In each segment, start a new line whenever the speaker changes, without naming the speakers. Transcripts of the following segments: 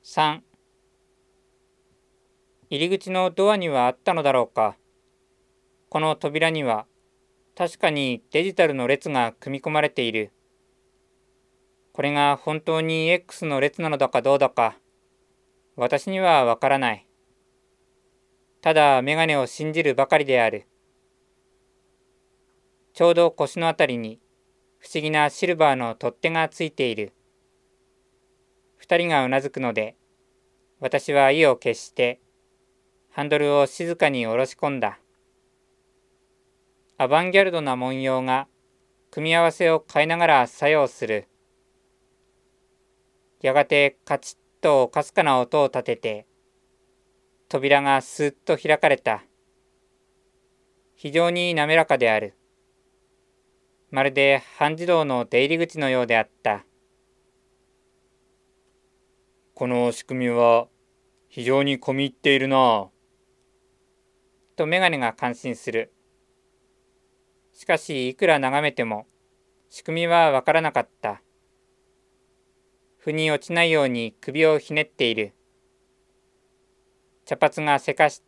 3、入り口のドアにはあったのだろうか。この扉には確かにデジタルの列が組み込まれている。これが本当に X の列なのだかどうだか、私にはわからない。ただメガネを信じるばかりである。ちょうど腰のあたりに不思議なシルバーの取っ手がついている。二人がうなずくので、私は意を決してハンドルを静かに下ろし込んだ。アバンギャルドな文様が組み合わせを変えながら作用する。やがてカチッとかすかな音を立てて、扉がスーッと開かれた。非常に滑らかである。まるで半自動の出入り口のようであった。
この仕組みは非常に込み入っているな。
とメガネが感心する。しかしいくら眺めても仕組みはわからなかった。腑に落ちないように首をひねっている。茶髪がせかして、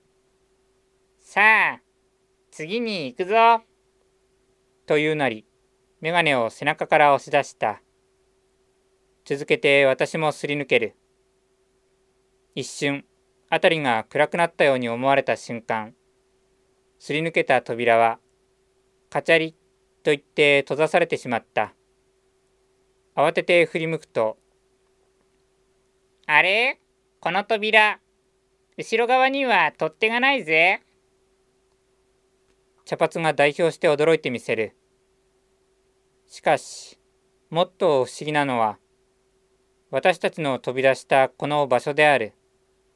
さあ、次に行くぞというなり、メガネを背中から押し出した。続けて私もすり抜ける。一瞬、あたりが暗くなったように思われた瞬間、すり抜けた扉は、カチャリと言って閉ざされてしまった。慌てて振り向くと、あれ？この扉、後ろ側には取っ手がないぜ。茶髪が代表して驚いてみせる。しかし、もっと不思議なのは、私たちの飛び出したこの場所である。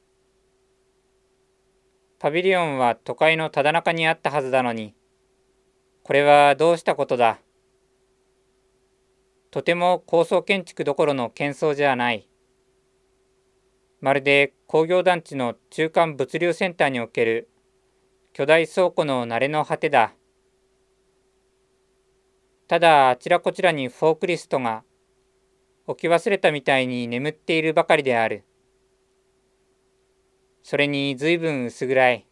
パビリオンは都会のただ中にあったはずなのに、これはどうしたことだ。とても高層建築どころの喧騒じゃない。まるで工業団地の中間物流センターにおける巨大倉庫の慣れの果てだ。ただあちらこちらにフォークリストが置き忘れたみたいに眠っているばかりである。それにずいぶん薄暗い。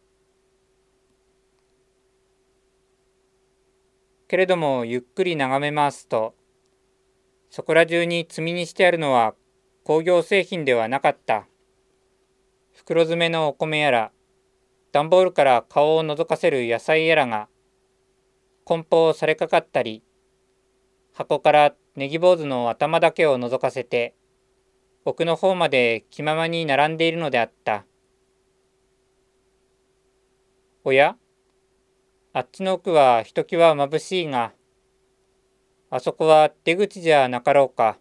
けれどもゆっくり眺めますと、そこら中に積みにしてあるのは工業製品ではなかった。袋詰めのお米やら、段ボールから顔を覗かせる野菜やらが梱包されかかったり、箱からネギ坊主の頭だけを覗かせて、奥の方まで気ままに並んでいるのであった。おや、あっちの奥はひときわ眩しいが、あそこは出口じゃなかろうか。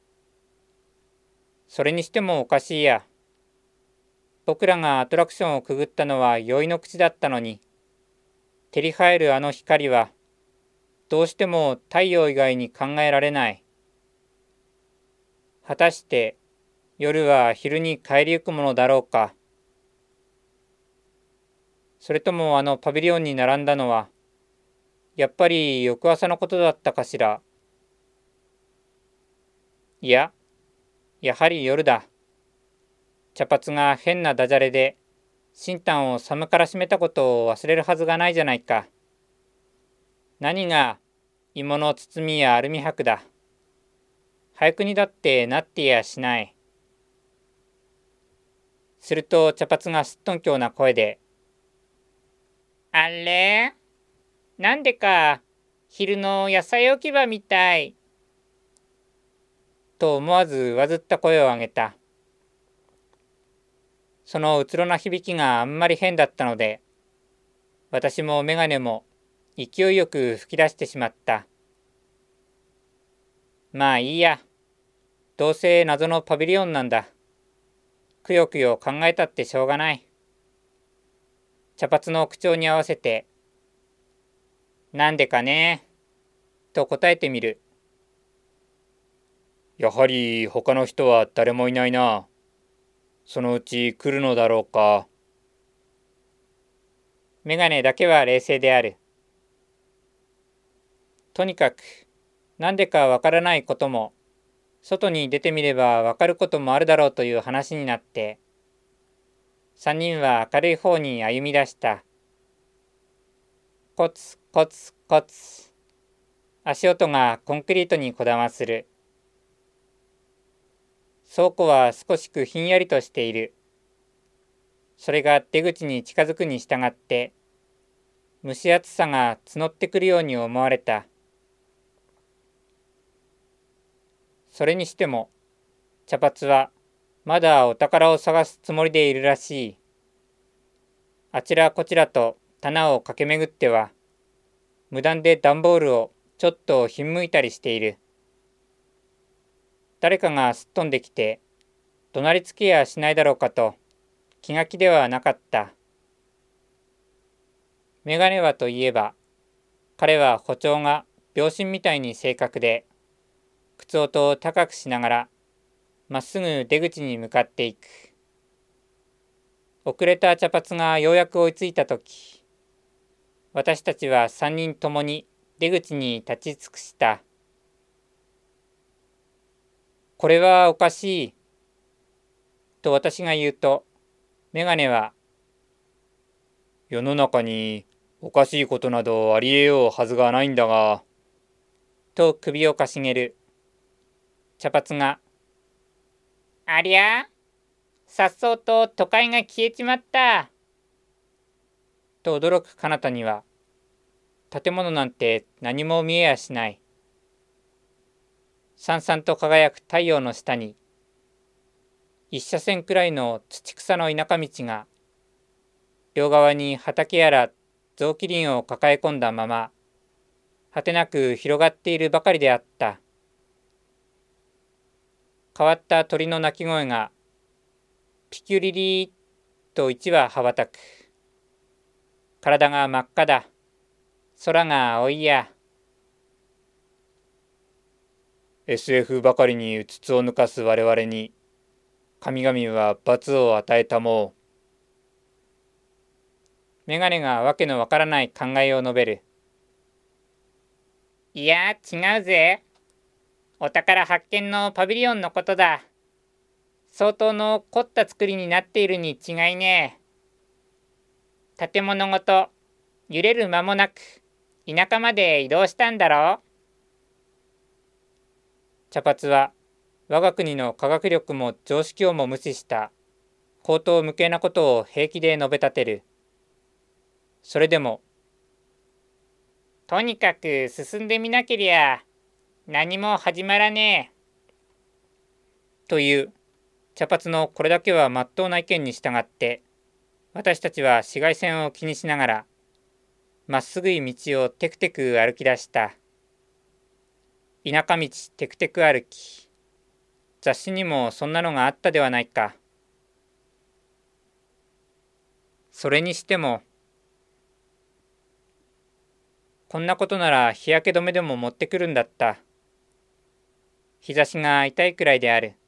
それにしてもおかしいや。僕らがアトラクションをくぐったのは宵の口だったのに、照り映えるあの光は、どうしても太陽以外に考えられない。果たして夜は昼に帰りゆくものだろうか。それともあのパビリオンに並んだのは、やっぱり翌朝のことだったかしら。いや、やはり夜だ。茶髪が変なダジャレで、新丹を寒からしめたことを忘れるはずがないじゃないか。何が芋の包みやアルミ箔だ。俳句にだってなってやしない。すると茶髪がすっとんきょうな声で、あれ？なんでか昼の野菜置き場みたい。と思わず上ずった声を上げた。そのうつろな響きがあんまり変だったので、私もメガネも勢いよく吹き出してしまった。まあいいや。どうせ謎のパビリオンなんだ。くよくよ考えたってしょうがない。茶髪の口調に合わせて、なんでかねと答えてみる。
やはり他の人は誰もいないな。そのうち来るのだろうか。
メガネだけは冷静である。とにかく、なんでかわからないことも、 外に出てみればわかることもあるだろうという話になって、3人は明るい方に歩み出した。コツコツコツ。足音がコンクリートにこだまする。倉庫は少しくひんやりとしている。それが出口に近づくに従って、蒸し暑さが募ってくるように思われた。それにしても、茶髪はまだお宝を探すつもりでいるらしい。あちらこちらと棚を駆け巡っては、無断で段ボールをちょっとひんむいたりしている。誰かがすっ飛んできて、怒鳴りつけやしないだろうかと気が気ではなかった。メガネはといえば、彼は歩調が秒針みたいに正確で、靴音を高くしながら、まっすぐ出口に向かっていく。遅れた茶髪がようやく追いついたとき、私たちは3人ともに出口に立ち尽くした。これはおかしい。と私が言うと、メガネは、
世の中におかしいことなどありえようはずがないんだが、
と首をかしげる。茶髪が、ありゃ、さっそうと都会が消えちまった。と驚く彼方には、建物なんて何も見えやしない。さんさんと輝く太陽の下に、一車線くらいの土草の田舎道が、両側に畑やら雑木林を抱え込んだまま、果てなく広がっているばかりであった。変わった鳥の鳴き声が、ピキュリリーと一羽羽ばたく。体が真っ赤だ。空が青いや。
SF ばかりにうつつを抜かす我々に、神々は罰を与えたもう。
メガネがわけのわからない考えを述べる。いや、違うぜ。お宝発見のパビリオンのことだ。相当の凝った作りになっているに違いねえ。建物ごと揺れる間もなく田舎まで移動したんだろう。茶髪は我が国の科学力も常識をも無視した荒唐無稽なことを平気で述べ立てる。それでも、とにかく進んでみなけりゃ何も始まらねえ。という茶髪のこれだけはまっとうな意見に従って、私たちは紫外線を気にしながら、まっすぐい道をテクテク歩き出した。田舎道テクテク歩き。雑誌にもそんなのがあったではないか。それにしても、こんなことなら日焼け止めでも持ってくるんだった。日差しが痛いくらいである。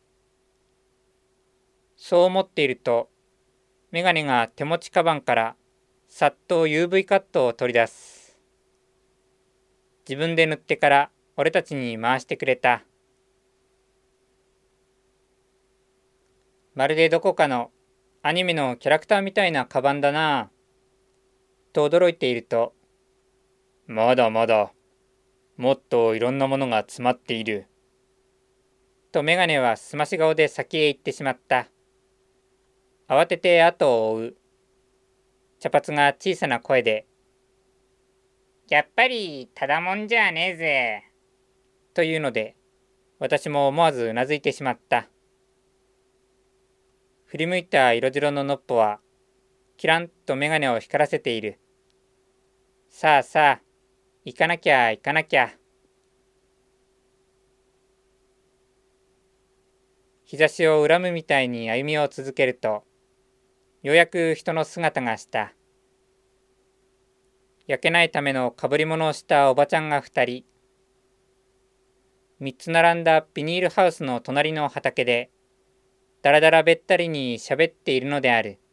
そう思っていると、メガネが手持ちカバンからさっと UV カットを取り出す。自分で塗ってから俺たちに回してくれた。まるでどこかのアニメのキャラクターみたいなカバンだなぁ。と驚いていると、
まだまだ、もっといろんなものが詰まっている。
とメガネはすまし顔で先へ行ってしまった。慌てて後を追う。茶髪が小さな声で、やっぱりただもんじゃねえぜ。というので、私も思わずうなずいてしまった。振り向いた色白ののっぽは、キランとメガネを光らせている。さあさあ、行かなきゃ行かなきゃ。日差しを恨むみたいに歩みを続けると、ようやく人の姿がした。焼けないためのかぶり物をしたおばちゃんが2人。3つ並んだビニールハウスの隣の畑で、だらだらべったりに喋っているのである。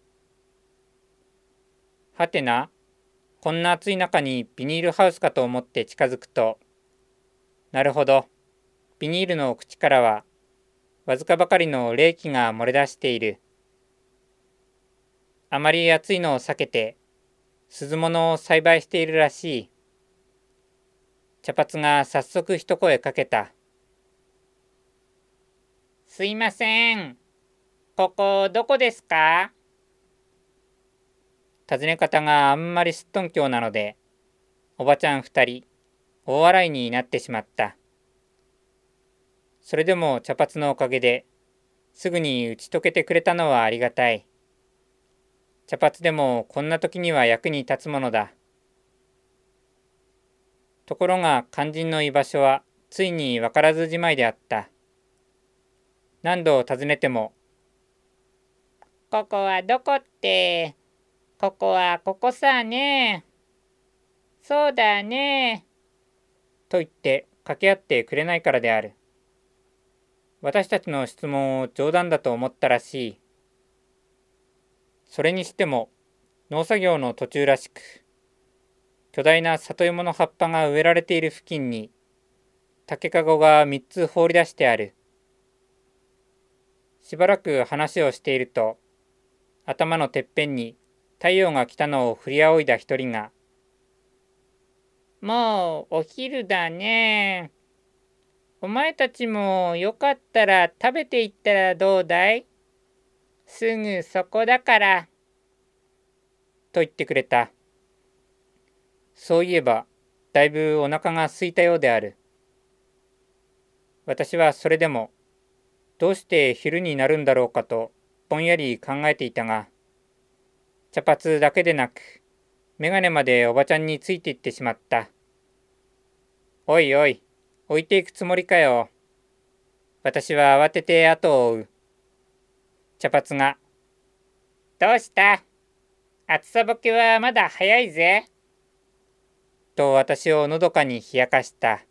はてな、こんな暑い中にビニールハウスかと思って近づくと、なるほど、ビニールの口からはわずかばかりの冷気が漏れ出している。あまり暑いのを避けて、鈴物を栽培しているらしい。茶髪が早速一声かけた。すいません。ここどこですか？尋ね方があんまりすっとんきょうなので、おばちゃん二人、大笑いになってしまった。それでも茶髪のおかげですぐに打ち解けてくれたのはありがたい。茶髪でもこんな時には役に立つものだ。ところが肝心の居場所はついに分からずじまいであった。何度尋ねても、ここはどこって、ここはここさね。そうだね。と言って掛け合ってくれないからである。私たちの質問を冗談だと思ったらしい。それにしても農作業の途中らしく、巨大な里芋の葉っぱが植えられている付近に竹かごが3つ放り出してある。しばらく話をしていると、頭のてっぺんに太陽が来たのを振り仰いだ一人が、もうお昼だね。お前たちもよかったら食べていったらどうだい？すぐそこだから。と言ってくれた。そういえば、だいぶお腹が空いたようである。私はそれでも、どうして昼になるんだろうかとぼんやり考えていたが、茶髪だけでなく、眼鏡までおばちゃんについていってしまった。おいおい、置いていくつもりかよ。私は慌てて後を追う。茶髪が、どうした？暑さぼけはまだ早いぜ。と私をのどかに冷やかした。